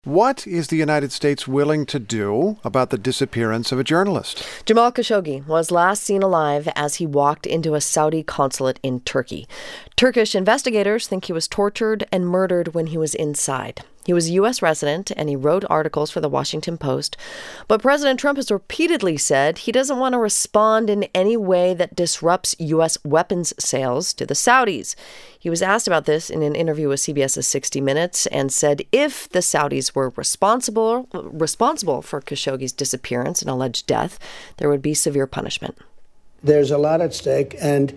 What is the United States willing to do about the disappearance of a journalist? Jamal Khashoggi was last seen alive as he walked into a Saudi consulate in Turkey. Turkish investigators think he was tortured and murdered when he was inside. He was a U.S. resident and he wrote articles for the Washington Post. But President Trump has repeatedly said he doesn't want to respond in any way that disrupts U.S. weapons sales to the Saudis. He was asked about this in an interview with CBS's 60 Minutes and said if the Saudis were responsible for Khashoggi's disappearance and alleged death, there would be severe punishment. There's a lot at stake, and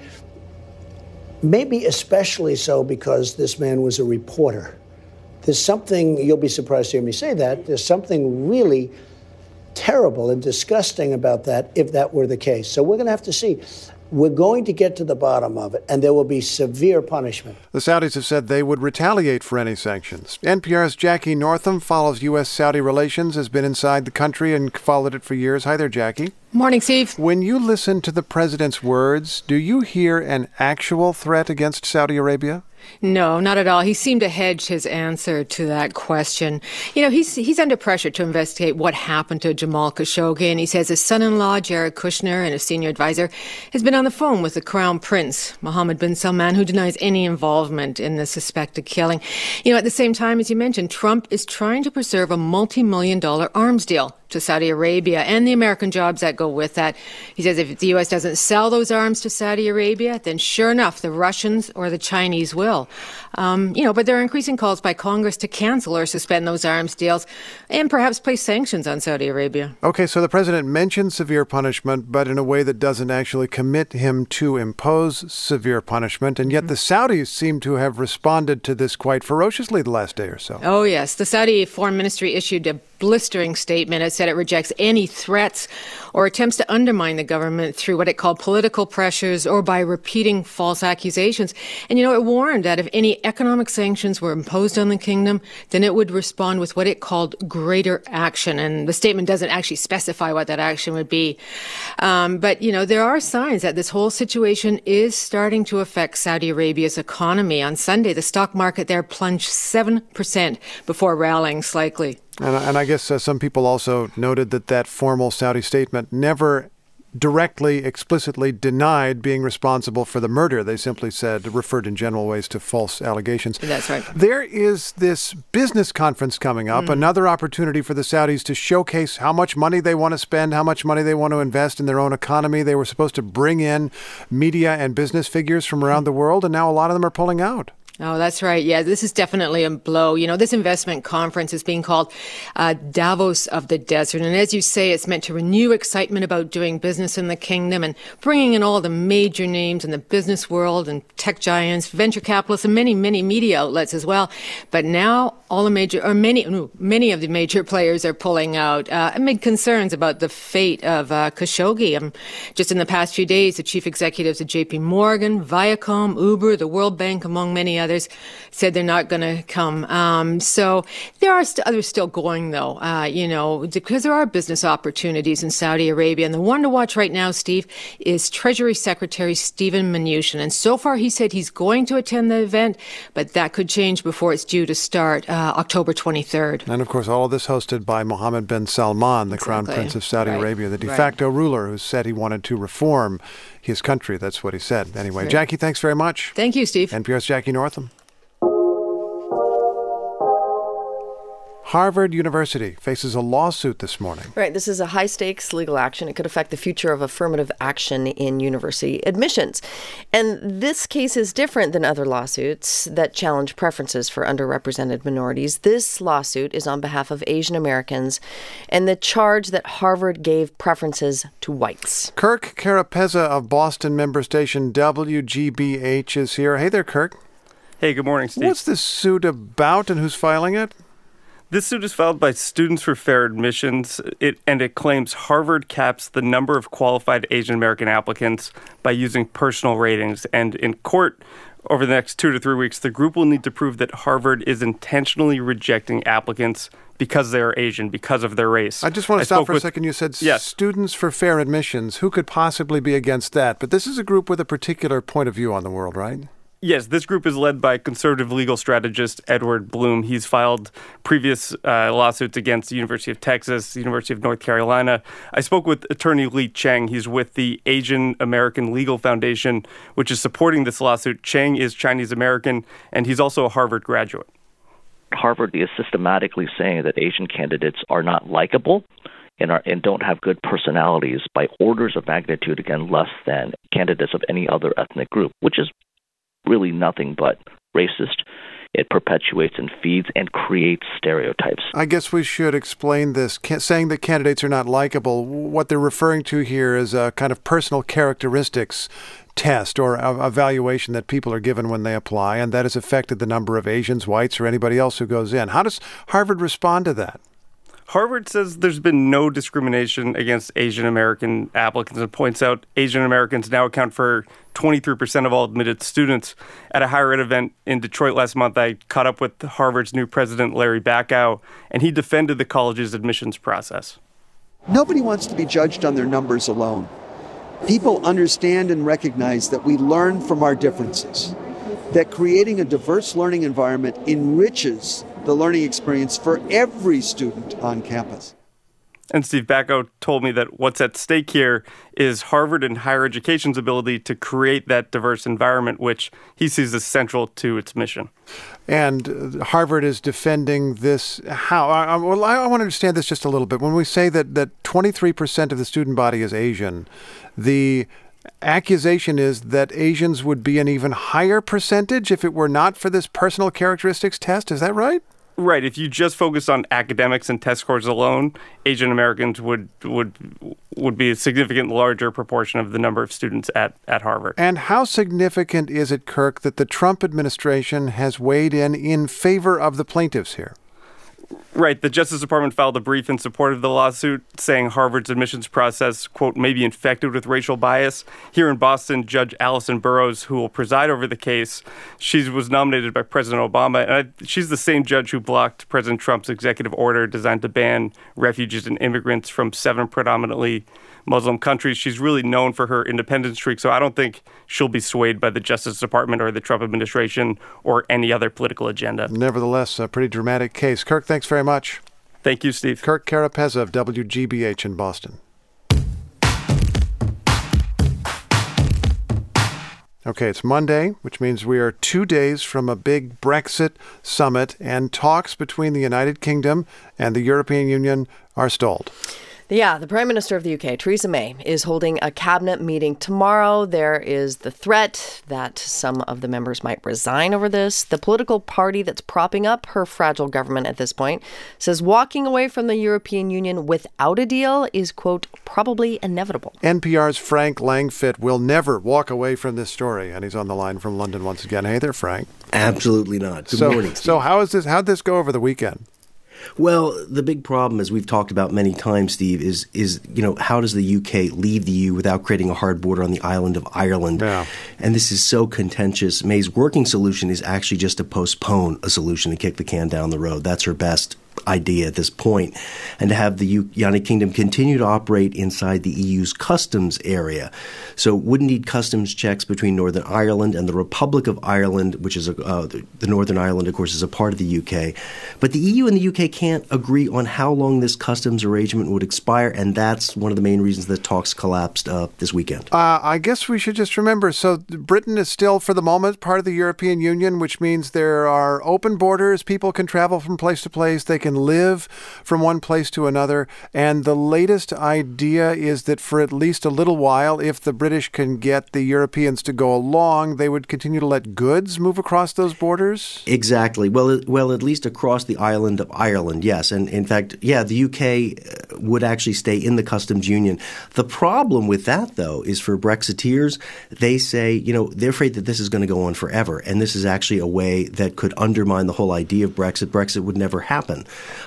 maybe especially so because this man was a reporter. There's something, you'll be surprised to hear me say that, there's something really terrible and disgusting about that if that were the case. So we're going to have to see. We're going to get to the bottom of it, and there will be severe punishment. The Saudis have said they would retaliate for any sanctions. NPR's Jackie Northam follows U.S.-Saudi relations, has been inside the country and followed it for years. Hi there, Jackie. Morning, Steve. When you listen to the president's words, do you hear an actual threat against Saudi Arabia? No, not at all. He seemed to hedge his answer to that question. You know, he's under pressure to investigate what happened to Jamal Khashoggi, and he says his son-in-law, Jared Kushner, and his senior advisor, has been on the phone with the Crown Prince, Mohammed bin Salman, who denies any involvement in the suspected killing. You know, at the same time, as you mentioned, Trump is trying to preserve a multi-million-dollar arms deal to Saudi Arabia and the American jobs that go with that. He says if the U.S. doesn't sell those arms to Saudi Arabia, then sure enough, the Russians or the Chinese will. But there are increasing calls by Congress to cancel or suspend those arms deals and perhaps place sanctions on Saudi Arabia. Okay, so the president mentioned severe punishment, but in a way that doesn't actually commit him to impose severe punishment. And yet the Saudis seem to have responded to this quite ferociously the last day or so. Oh, yes. The Saudi Foreign Ministry issued a blistering statement. It said it rejects any threats or attempts to undermine the government through what it called political pressures or by repeating false accusations. And, it warned that if any economic sanctions were imposed on the kingdom, then it would respond with what it called greater action. And the statement doesn't actually specify what that action would be. But there are signs that this whole situation is starting to affect Saudi Arabia's economy. On Sunday, the stock market there plunged 7% before rallying slightly. And I guess some people also noted that formal Saudi statement never directly, explicitly denied being responsible for the murder. They simply referred in general ways to false allegations. That's right. There is this business conference coming up, another opportunity for the Saudis to showcase how much money they want to spend, how much money they want to invest in their own economy. They were supposed to bring in media and business figures from around the world, and now a lot of them are pulling out. Oh, that's right. Yeah, this is definitely a blow. This investment conference is being called Davos of the Desert. And as you say, it's meant to renew excitement about doing business in the kingdom and bringing in all the major names in the business world and tech giants, venture capitalists, and many, many media outlets as well. But now many of the major players are pulling out amid concerns about the fate of Khashoggi. Just in the past few days, the chief executives of JP Morgan, Viacom, Uber, the World Bank, among many others, said they're not going to come. So there are others still going, though, because there are business opportunities in Saudi Arabia. And the one to watch right now, Steve, is Treasury Secretary Steven Mnuchin. And so far, he said he's going to attend the event, but that could change before it's due to start October 23rd. And, of course, all of this hosted by Mohammed bin Salman, the Crown Prince of Saudi Arabia, the de facto ruler who said he wanted to reform his country. That's what he said. Anyway, Jackie, thanks very much. Thank you, Steve. NPR's Jackie Northam. Harvard University faces a lawsuit this morning. Right. This is a high-stakes legal action. It could affect the future of affirmative action in university admissions. And this case is different than other lawsuits that challenge preferences for underrepresented minorities. This lawsuit is on behalf of Asian Americans and the charge that Harvard gave preferences to whites. Kirk Carapezza of Boston member station WGBH is here. Hey there, Kirk. Hey, good morning, Steve. What's this suit about and who's filing it? This suit is filed by Students for Fair Admissions, and it claims Harvard caps the number of qualified Asian American applicants by using personal ratings. And in court, over the next 2 to 3 weeks, the group will need to prove that Harvard is intentionally rejecting applicants because they are Asian, because of their race. I just want to stop for a second. You said Students for Fair Admissions. Who could possibly be against that? But this is a group with a particular point of view on the world, right? Yes, this group is led by conservative legal strategist Edward Blum. He's filed previous lawsuits against the University of Texas, the University of North Carolina. I spoke with attorney Li Cheng. He's with the Asian American Legal Foundation, which is supporting this lawsuit. Cheng is Chinese American, and he's also a Harvard graduate. Harvard is systematically saying that Asian candidates are not likable and don't have good personalities by orders of magnitude, again, less than candidates of any other ethnic group, which is really nothing but racist. It perpetuates and feeds and creates stereotypes. I guess we should explain this. Saying that candidates are not likable, what they're referring to here is a kind of personal characteristics test or evaluation that people are given when they apply, and that has affected the number of Asians, whites, or anybody else who goes in. How does Harvard respond to that? Harvard says there's been no discrimination against Asian American applicants and points out Asian Americans now account for 23% of all admitted students. At a higher ed event in Detroit last month, I caught up with Harvard's new president, Larry Bacow, and he defended the college's admissions process. Nobody wants to be judged on their numbers alone. People understand and recognize that we learn from our differences, that creating a diverse learning environment enriches the learning experience for every student on campus. And Steve Bacow told me that what's at stake here is Harvard and higher education's ability to create that diverse environment, which he sees as central to its mission. And Harvard is defending this. How? I want to understand this just a little bit. When we say that 23% of the student body is Asian, the accusation is that Asians would be an even higher percentage if it were not for this personal characteristics test. Is that right? Right. If you just focus on academics and test scores alone, Asian Americans would be a significant larger proportion of the number of students at Harvard. And how significant is it, Kirk, that the Trump administration has weighed in favor of the plaintiffs here? Right. The Justice Department filed a brief in support of the lawsuit, saying Harvard's admissions process, quote, may be infected with racial bias. Here in Boston, Judge Allison Burroughs, who will preside over the case, she was nominated by President Obama, and she's the same judge who blocked President Trump's executive order designed to ban refugees and immigrants from 7 predominantly Muslim countries. She's really known for her independence streak, so I don't think she'll be swayed by the Justice Department or the Trump administration or any other political agenda. Nevertheless, a pretty dramatic case. Kirk, thanks very much. Thank you, Steve. Kirk Carapezza of WGBH in Boston. Okay, it's Monday, which means we are 2 days from a big Brexit summit, and talks between the United Kingdom and the European Union are stalled. Yeah, the Prime Minister of the UK, Theresa May, is holding a cabinet meeting tomorrow. There is the threat that some of the members might resign over this. The political party that's propping up her fragile government at this point says walking away from the European Union without a deal is, quote, probably inevitable. NPR's Frank Langfitt will never walk away from this story, and he's on the line from London once again. Hey there, Frank. Absolutely not. Good morning, Steve. So how'd this go over the weekend? Well, the big problem, as we've talked about many times, Steve, is how does the UK leave the EU without creating a hard border on the island of Ireland? Yeah. And this is so contentious. May's working solution is actually just to postpone a solution and kick the can down the road. That's her best idea at this point, and to have the United Kingdom continue to operate inside the EU's customs area. So wouldn't need customs checks between Northern Ireland and the Republic of Ireland, which is the Northern Ireland, of course, is a part of the UK. But the EU and the UK can't agree on how long this customs arrangement would expire, and that's one of the main reasons that talks collapsed this weekend. I guess we should just remember, so Britain is still, for the moment, part of the European Union, which means there are open borders. People can travel from place to place. They can live from one place to another. And the latest idea is that for at least a little while, if the British can get the Europeans to go along, they would continue to let goods move across those borders? Exactly. Well, at least across the island of Ireland, yes. And in fact, the UK would actually stay in the customs union. The problem with that, though, is for Brexiteers, they say, they're afraid that this is going to go on forever. And this is actually a way that could undermine the whole idea of Brexit. Brexit would never happen.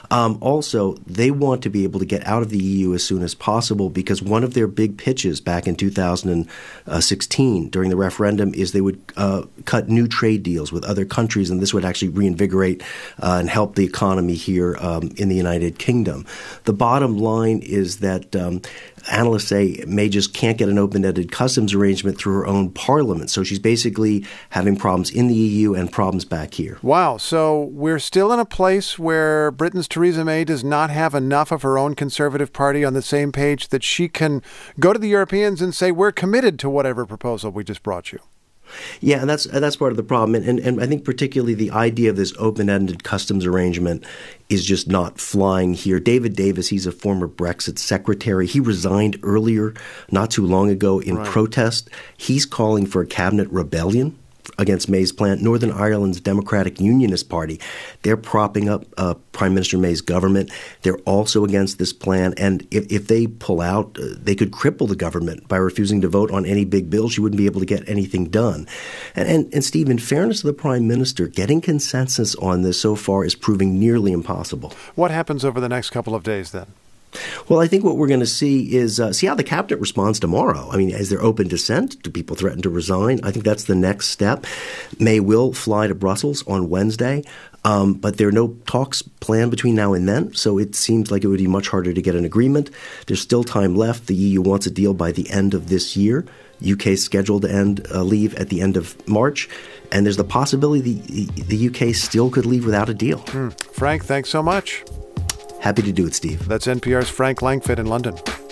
Also, they want to be able to get out of the EU as soon as possible because one of their big pitches back in 2016 during the referendum is they would cut new trade deals with other countries, and this would actually reinvigorate and help the economy here in the United Kingdom. The bottom line is that analysts say May just can't get an open-ended customs arrangement through her own parliament. So she's basically having problems in the EU and problems back here. Wow. So we're still in a place where Britain's Theresa May does not have enough of her own Conservative Party on the same page that she can go to the Europeans and say, we're committed to whatever proposal we just brought you. Yeah, and that's part of the problem. And I think particularly the idea of this open-ended customs arrangement is just not flying here. David Davis, he's a former Brexit secretary. He resigned earlier, not too long ago, in protest. He's calling for a cabinet rebellion against May's plan. Northern Ireland's Democratic Unionist Party, they're propping up Prime Minister May's government. They're also against this plan. And if they pull out, they could cripple the government by refusing to vote on any big bill. She wouldn't be able to get anything done. And Steve, in fairness to the Prime Minister, getting consensus on this so far is proving nearly impossible. What happens over the next couple of days then? Well, I think what we're going to see is see how the cabinet responds tomorrow. I mean, is there open dissent? Do people threaten to resign? I think that's the next step. May will fly to Brussels on Wednesday, but there are no talks planned between now and then, so it seems like it would be much harder to get an agreement. There's still time left. The EU wants a deal by the end of this year. UK's scheduled to end leave at the end of March, and there's the possibility the UK still could leave without a deal. Frank, thanks so much. Happy to do it, Steve. That's NPR's Frank Langfitt in London.